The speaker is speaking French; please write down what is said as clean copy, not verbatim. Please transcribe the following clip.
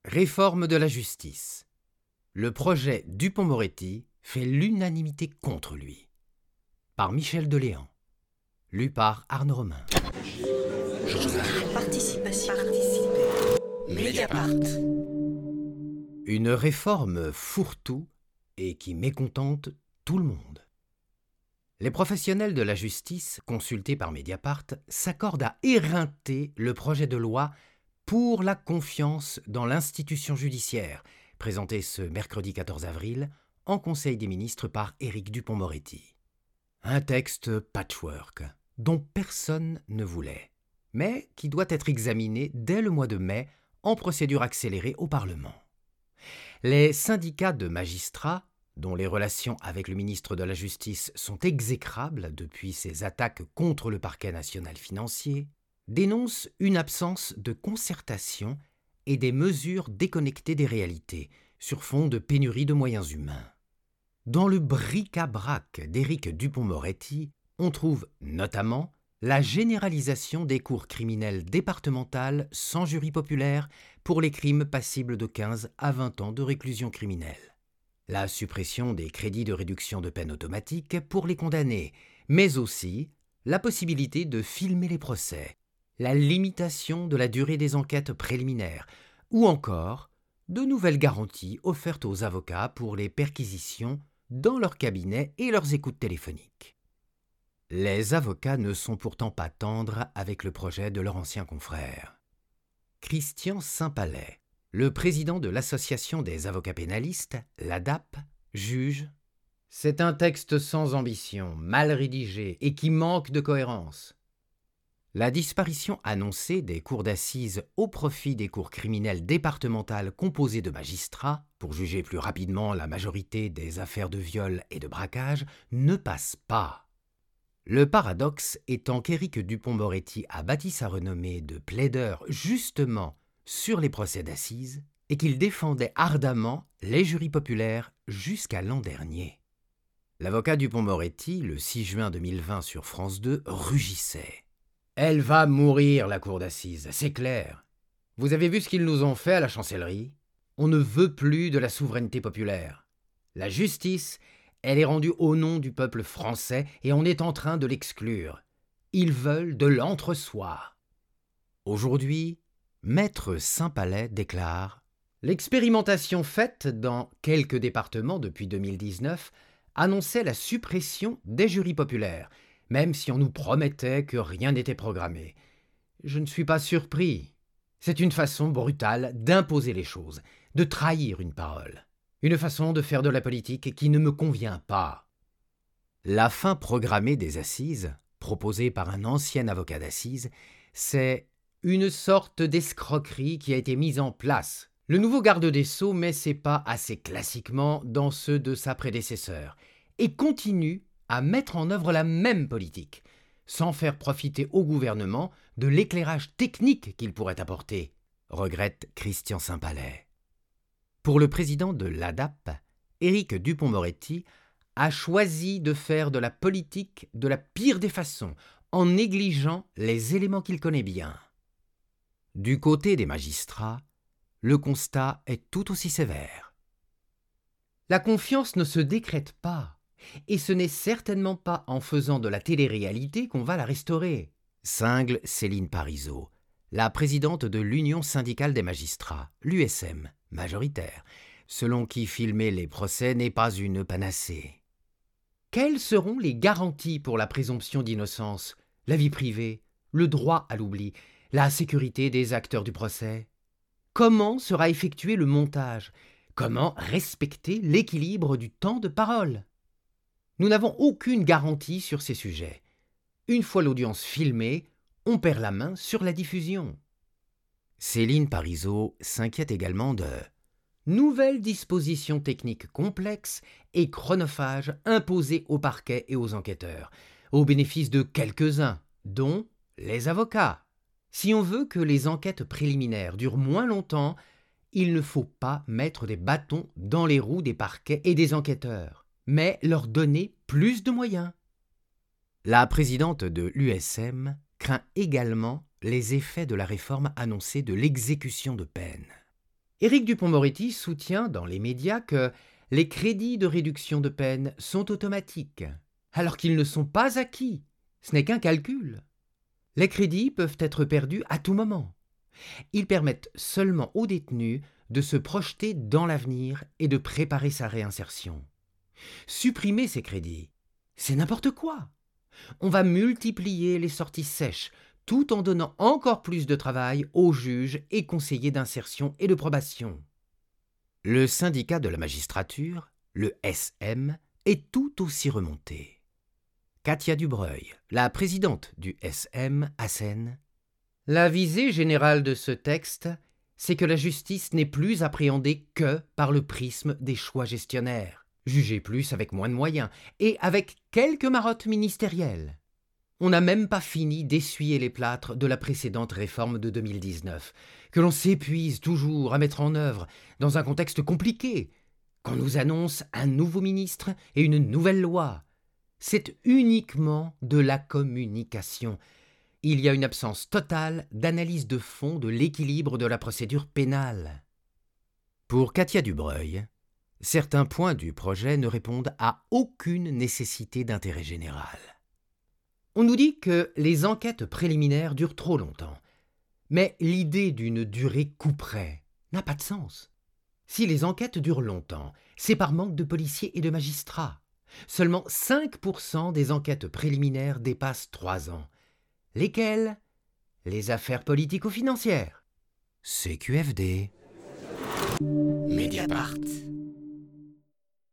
Réforme de la justice. Le projet Dupond-Moretti fait l'unanimité contre lui. Par Michel Deléan. Lu par Arnaud Romain. Participation. Mediapart. Une réforme fourre-tout et qui mécontente tout le monde. Les professionnels de la justice, consultés par Mediapart, s'accordent à éreinter le projet de loi pour la confiance dans l'institution judiciaire, présenté ce mercredi 14 avril en Conseil des ministres par Éric Dupond-Moretti. Un texte patchwork dont personne ne voulait, mais qui doit être examiné dès le mois de mai en procédure accélérée au Parlement. Les syndicats de magistrats, dont les relations avec le ministre de la Justice sont exécrables depuis ses attaques contre le parquet national financier, dénoncent une absence de concertation et des mesures déconnectées des réalités, sur fond de pénurie de moyens humains. Dans le bric-à-brac d'Éric Dupond-Moretti, on trouve notamment la généralisation des cours criminelles départementales sans jury populaire pour les crimes passibles de 15 à 20 ans de réclusion criminelle, la suppression des crédits de réduction de peine automatique pour les condamnés, mais aussi la possibilité de filmer les procès, la limitation de la durée des enquêtes préliminaires, ou encore de nouvelles garanties offertes aux avocats pour les perquisitions dans leurs cabinets et leurs écoutes téléphoniques. Les avocats ne sont pourtant pas tendres avec le projet de leur ancien confrère. Christian Saint-Palais, le président de l'Association des avocats pénalistes, l'ADAP, juge « C'est un texte sans ambition, mal rédigé et qui manque de cohérence. » La disparition annoncée des cours d'assises au profit des cours criminelles départementales composées de magistrats, pour juger plus rapidement la majorité des affaires de viol et de braquage, ne passe pas. Le paradoxe étant qu'Éric Dupond-Moretti a bâti sa renommée de plaideur justement sur les procès d'assises et qu'il défendait ardemment les jurys populaires jusqu'à l'an dernier. L'avocat Dupond-Moretti, le 6 juin 2020 sur France 2, rugissait. « Elle va mourir, la cour d'assises, c'est clair. Vous avez vu ce qu'ils nous ont fait à la chancellerie ? On ne veut plus de la souveraineté populaire. La justice, elle est rendue au nom du peuple français et on est en train de l'exclure. Ils veulent de l'entre-soi. » Aujourd'hui, Maître Saint-Palais déclare « L'expérimentation faite dans quelques départements depuis 2019 annonçait la suppression des jurys populaires, même si on nous promettait que rien n'était programmé. Je ne suis pas surpris. C'est une façon brutale d'imposer les choses, de trahir une parole. Une façon de faire de la politique qui ne me convient pas. » La fin programmée des assises, proposée par un ancien avocat d'assises, c'est une sorte d'escroquerie qui a été mise en place. Le nouveau garde des Sceaux met ses pas assez classiquement dans ceux de sa prédécesseur et continue à mettre en œuvre la même politique, sans faire profiter au gouvernement de l'éclairage technique qu'il pourrait apporter, regrette Christian Saint-Palais. Pour le président de l'ADAP, Éric Dupond-Moretti a choisi de faire de la politique de la pire des façons, en négligeant les éléments qu'il connaît bien. Du côté des magistrats, le constat est tout aussi sévère. La confiance ne se décrète pas. Et ce n'est certainement pas en faisant de la télé-réalité qu'on va la restaurer, cingle Céline Parizeau, la présidente de l'Union syndicale des magistrats, l'USM, majoritaire, selon qui filmer les procès n'est pas une panacée. Quelles seront les garanties pour la présomption d'innocence, la vie privée, le droit à l'oubli, la sécurité des acteurs du procès ? Comment sera effectué le montage ? Comment respecter l'équilibre du temps de parole ? Nous n'avons aucune garantie sur ces sujets. Une fois l'audience filmée, on perd la main sur la diffusion. Céline Parizeau s'inquiète également de nouvelles dispositions techniques complexes et chronophages imposées au parquet et aux enquêteurs, au bénéfice de quelques-uns, dont les avocats. Si on veut que les enquêtes préliminaires durent moins longtemps, il ne faut pas mettre des bâtons dans les roues des parquets et des enquêteurs, mais leur donner plus de moyens. La présidente de l'USM craint également les effets de la réforme annoncée de l'exécution de peine. Éric Dupond-Moretti soutient dans les médias que les crédits de réduction de peine sont automatiques, alors qu'ils ne sont pas acquis. Ce n'est qu'un calcul. Les crédits peuvent être perdus à tout moment. Ils permettent seulement au détenu de se projeter dans l'avenir et de préparer sa réinsertion. Supprimer ces crédits, c'est n'importe quoi. On va multiplier les sorties sèches, tout en donnant encore plus de travail aux juges et conseillers d'insertion et de probation. Le syndicat de la magistrature, le SM, est tout aussi remonté. Katia Dubreuil, la présidente du SM, assène. La visée générale de ce texte, c'est que la justice n'est plus appréhendée que par le prisme des choix gestionnaires, jugée plus avec moins de moyens et avec quelques marottes ministérielles. On n'a même pas fini d'essuyer les plâtres de la précédente réforme de 2019, que l'on s'épuise toujours à mettre en œuvre dans un contexte compliqué, qu'on nous annonce un nouveau ministre et une nouvelle loi. C'est uniquement de la communication. Il y a une absence totale d'analyse de fond de l'équilibre de la procédure pénale. Pour Katia Dubreuil, certains points du projet ne répondent à aucune nécessité d'intérêt général. On nous dit que les enquêtes préliminaires durent trop longtemps, mais l'idée d'une durée couperet n'a pas de sens. Si les enquêtes durent longtemps, c'est par manque de policiers et de magistrats. Seulement 5% des enquêtes préliminaires dépassent 3 ans. Lesquelles? Les affaires politico-financières. CQFD. Mediapart.